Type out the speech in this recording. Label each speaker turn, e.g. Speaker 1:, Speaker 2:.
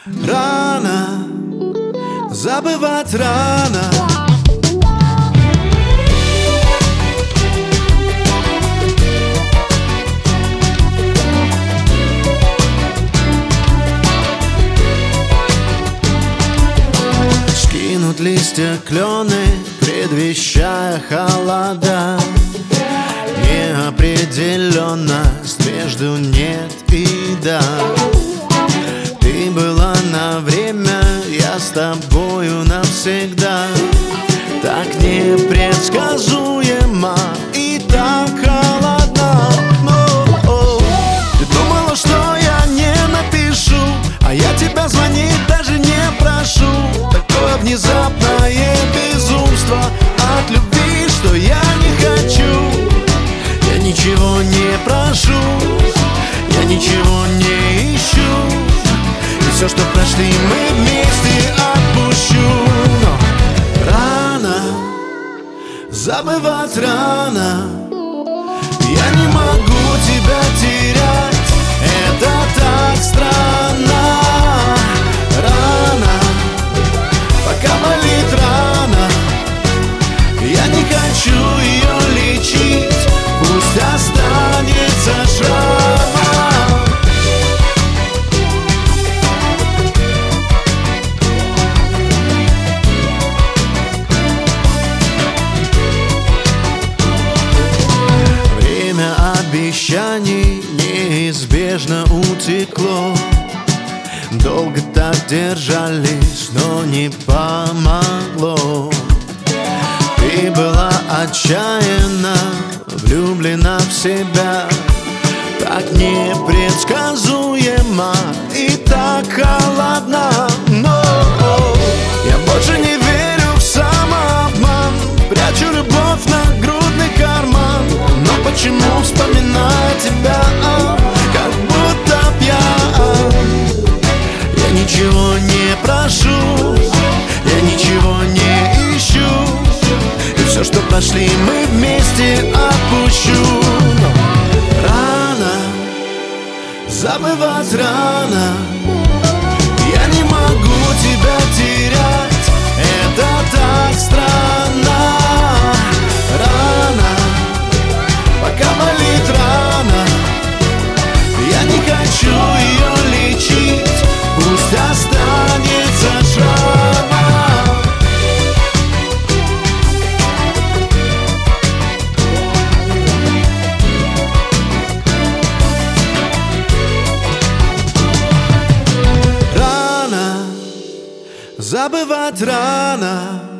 Speaker 1: Рано, забывать рано. Скинут листья клены, предвещая холода. Неопределенность между нет и да. Ты была на время, я с тобою навсегда. Так непредсказуемо и так холодно. Ты думала, что я не напишу, а я тебя звонить даже не прошу. Такое внезапное безумство от любви, что я не хочу. Я ничего не прошу, я ничего не ищу. И все, что прошли мы вместе, отпущу. Но рано, забывать рано. Я не могу тебя терять, это так странно. Рано, пока болит рана. Я не хочу ее лечить, пусть останется шрамом. Время обещаний неизбежно утекло. Долго так держались, но не помогло. Ты была отчаянна, влюблена в себя. Так непредсказуемо и так холодно. Но я больше не верю в самообман. Прячу любовь на грудный карман. Но почему, вспоминая тебя, как будто пьян? Я ничего не прошу, я ничего не ищу. И все, что прошли мы вместе, отпущу. Рано, забывать рано. Я не могу тебя терять, это так странно. Рано, пока болит рана. Я не хочу ее лечить, пусть останется шрамом. Забывать рано.